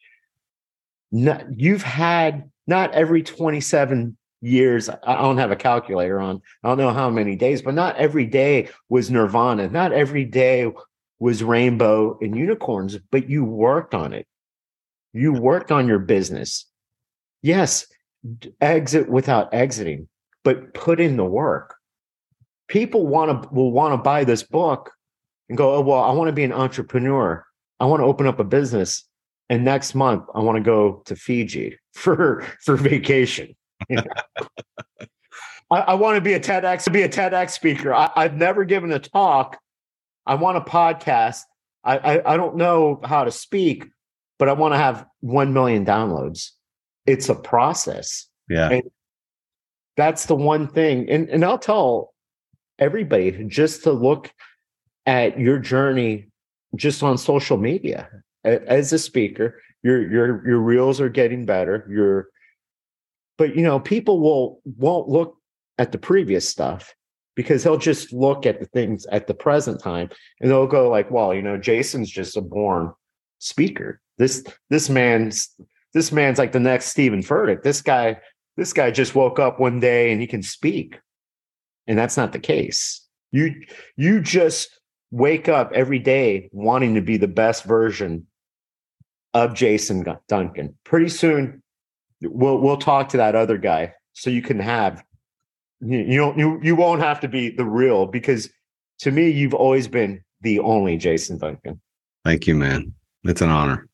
Not, you've had not every twenty-seven years. I don't have a calculator on. I don't know how many days, but not every day was nirvana. Not every day was rainbow and unicorns, but you worked on it. You worked on your business. Yes, exit without exiting, but put in the work. People want to will want to buy this book and go, oh, well, I want to be an entrepreneur. I want to open up a business. And next month, I want to go to Fiji for, for vacation. You know? I, I want to be a TEDx, be a TEDx speaker. I, I've never given a talk. I want a podcast. I, I, I don't know how to speak, but I want to have one million downloads. It's a process. Yeah. And that's the one thing. And, and I'll tell everybody just to look at your journey just on social media. As a speaker, your your your reels are getting better. Your but you know, people will won't look at the previous stuff because they'll just look at the things at the present time, and they'll go like, well, you know, Jason's just a born speaker. This this man's this man's like the next Stephen Furtick. This guy, this guy just woke up one day and he can speak. And that's not the case. You you just wake up every day wanting to be the best version of Jason Duncan. Pretty soon we'll we'll talk to that other guy so you can have you, you don't you you won't have to be the real, because to me you've always been the only Jason Duncan. Thank you, man. It's an honor.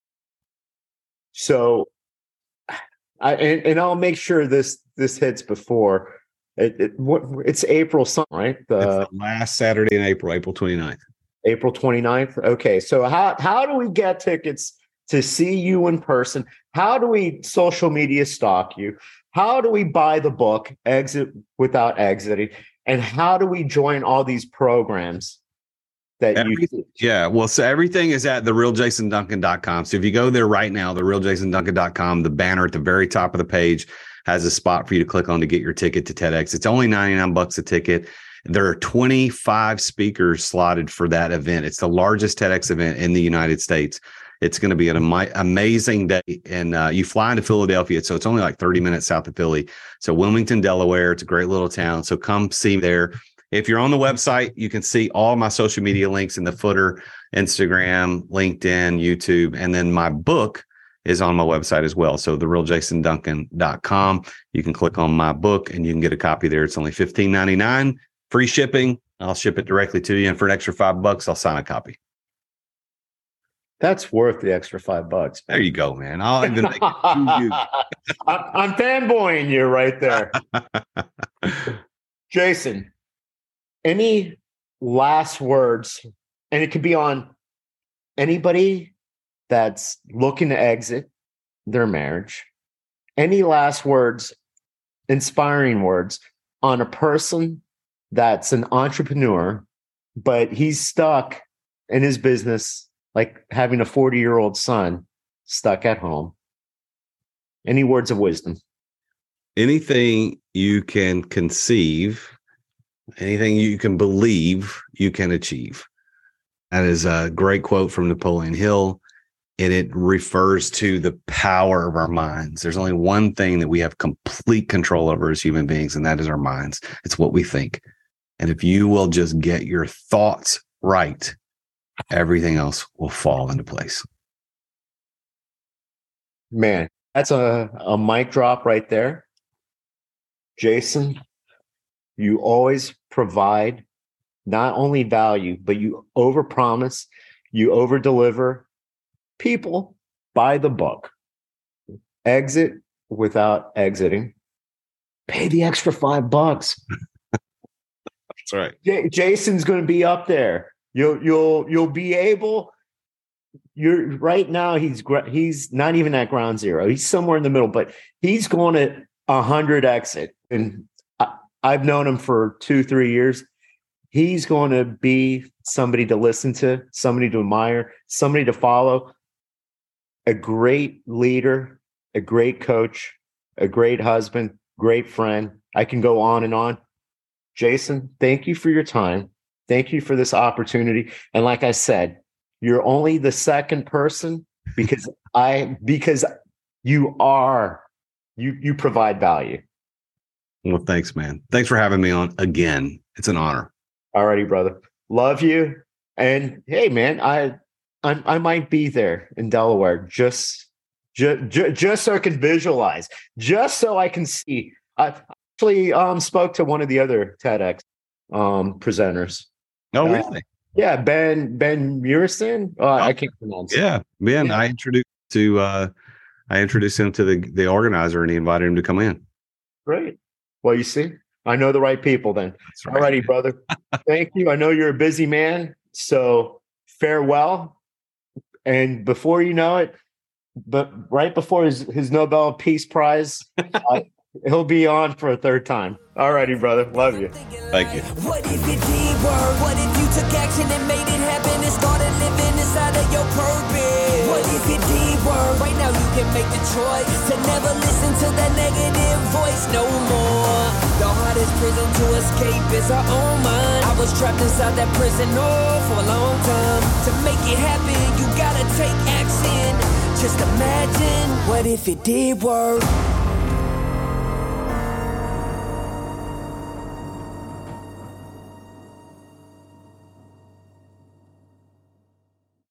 So I and, and I'll make sure this this hits before It, it, what, it's April something, right? The, it's the last Saturday in April, April twenty-ninth. April twenty-ninth. Okay. So how, how do we get tickets to see you in person? How do we social media stalk you? How do we buy the book, Exit Without Exiting? And how do we join all these programs that everything, you Yeah. Well, so everything is at the real jason duncan dot com. So if you go there right now, the real jason duncan dot com, the banner at the very top of the page has a spot for you to click on to get your ticket to TEDx. It's only ninety-nine bucks a ticket. There are twenty-five speakers slotted for that event. It's the largest TEDx event in the United States. It's going to be an am- amazing day. And uh, you fly into Philadelphia, so it's only like thirty minutes south of Philly. So Wilmington, Delaware, it's a great little town. So come see me there. If you're on the website, you can see all my social media links in the footer, Instagram, LinkedIn, YouTube, and then my book is on my website as well. So the real jason duncan dot com. You can click on my book and you can get a copy there. It's only fifteen ninety-nine. Free shipping. I'll ship it directly to you. And for an extra five bucks, I'll sign a copy. That's worth the extra five bucks. There you go, man. I'll even make it to you. I'm, I'm fanboying you right there. Jason, any last words? And it could be on anybody that's looking to exit their marriage. Any last words, inspiring words on a person that's an entrepreneur, but he's stuck in his business, like having a forty-year-old son stuck at home? Any words of wisdom? Anything you can conceive, anything you can believe, you can achieve. That is a great quote from Napoleon Hill, and it refers to the power of our minds. There's only one thing that we have complete control over as human beings, and that is our minds. It's what we think. And if you will just get your thoughts right, everything else will fall into place. Man, that's a, a mic drop right there. Jason, you always provide not only value, but you overpromise, you overdeliver. People buy the book. Exit without exiting. Pay the extra five bucks. That's right. J- Jason's going to be up there. You'll you'll you'll be able. You're right now. He's he's not even at ground zero. He's somewhere in the middle, but he's going at a hundred exit. And I, I've known him for two, three years. He's going to be somebody to listen to, somebody to admire, somebody to follow. A great leader, a great coach, a great husband, great friend. I can go on and on. Jason, thank you for your time. Thank you for this opportunity. And like I said, you're only the second person because I because you are you you provide value. Well, thanks, man. Thanks for having me on again. It's an honor. All righty, brother. Love you. And hey, man, I I, I might be there in Delaware just, just just so I can visualize, just so I can see. I actually um, spoke to one of the other TEDx um, presenters. Oh, uh, really? Yeah, Ben Ben Murison. Uh, oh, I can't pronounce it. Yeah, Ben. Yeah. I introduced to uh, I introduced him to the the organizer, and he invited him to come in. Great. Well, you see, I know the right people. Then, That's right. All righty, brother. Thank you. I know you're a busy man, so farewell. And before you know it, but right before his, his Nobel Peace Prize, uh, he'll be on for a third time. All righty, brother. Love you. Thank you. What if it did work? What if you took action and made it happen and started living inside of your purpose? What if it did work? Right now you can make the choice to never listen to that negative voice no more. The hardest prison to escape is our own mind. I was trapped inside that prison oh, for a long time. To make it happen, you gotta take action. Just imagine, what if it did work?